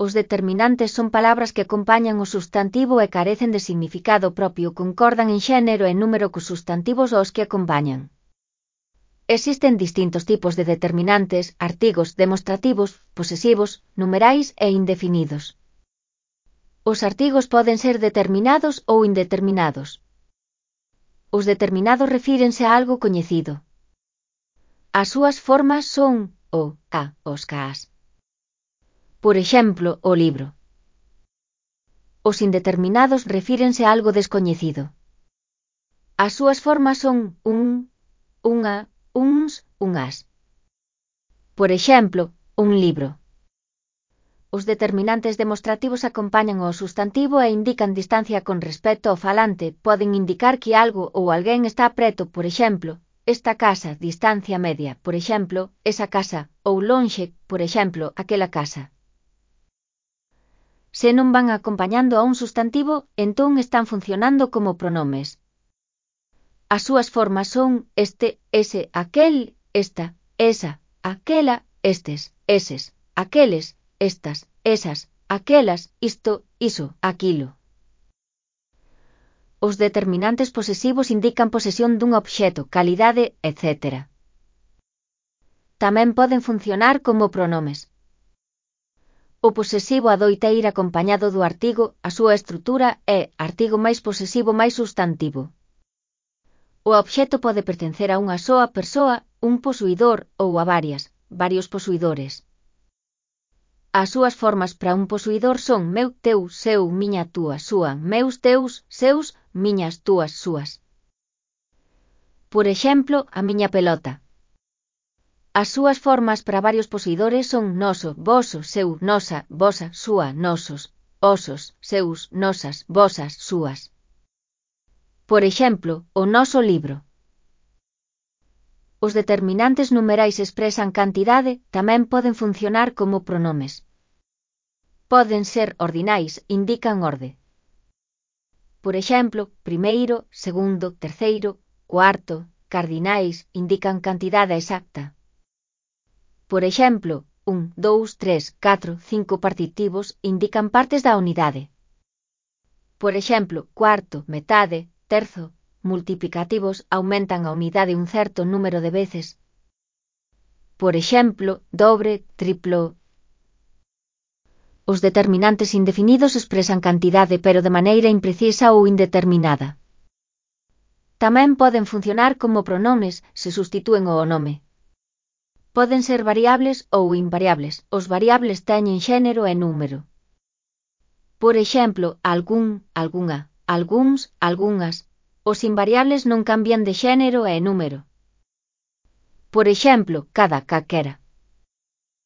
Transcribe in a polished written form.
Os determinantes son palabras que acompañan o substantivo e carecen de significado propio, concordan en xénero e número cos substantivos aos que acompañan. Existen distintos tipos de determinantes: artigos, demostrativos, posesivos, numerais e indefinidos. Os artigos poden ser determinados ou indeterminados. Os determinados refírense a algo coñecido. As súas formas son o, a, os cas. Por exemplo, o libro. Os indeterminados refírense a algo descoñecido. As súas formas son unha, uns, unhas. Por exemplo, un libro. Os determinantes demostrativos acompañan ao substantivo e indican distancia con respecto ao falante, poden indicar que algo ou alguén está preto, por exemplo, esta casa, distancia media, por exemplo, esa casa, ou lonxe, por exemplo, aquela casa. Se non van acompañando a un substantivo, entón están funcionando como pronomes. As súas formas son este, ese, aquel, esta, esa, aquela, estes, eses, aqueles, estas, esas, aquelas, isto, iso, aquilo. Os determinantes posesivos indican posesión dun obxecto, calidade, etc. Tamén poden funcionar como pronomes. O posesivo adoita ir acompañado do artigo, a súa estrutura é artigo máis posesivo máis substantivo. O obxecto pode pertencer a unha soa persoa, un posuidor ou a varios posuidores. As súas formas para un posuidor son meu, teu, seu, miña, túa, súa, meus, teus, seus, miñas, túas, súas. Por exemplo, a miña pelota. As súas formas para varios posuidores son noso, voso, seu, nosa, vosa, súa, nosos, osos, seus, nosas, vosas, súas. Por exemplo, o noso libro. Os determinantes numerais expresan cantidade, tamén poden funcionar como pronomes. Poden ser ordinais, indican orde. Por exemplo, primeiro, segundo, terceiro, cuarto, cardinais, indican cantidade exacta. Por exemplo, 1, 2, 3, 4, 5 partitivos indican partes da unidade. Por exemplo, cuarto, metade, terzo, multiplicativos aumentan a unidade un certo número de veces. Por exemplo, dobre, triplo. Os determinantes indefinidos expresan cantidade pero de maneira imprecisa ou indeterminada. Tamén poden funcionar como pronomes se substitúen o nome. Poden ser variables ou invariables. Os variables teñen xénero e número. Por exemplo, algún, algunha, algúns, algunhas. Os invariables non cambian de xénero e número. Por exemplo, cada, calquera.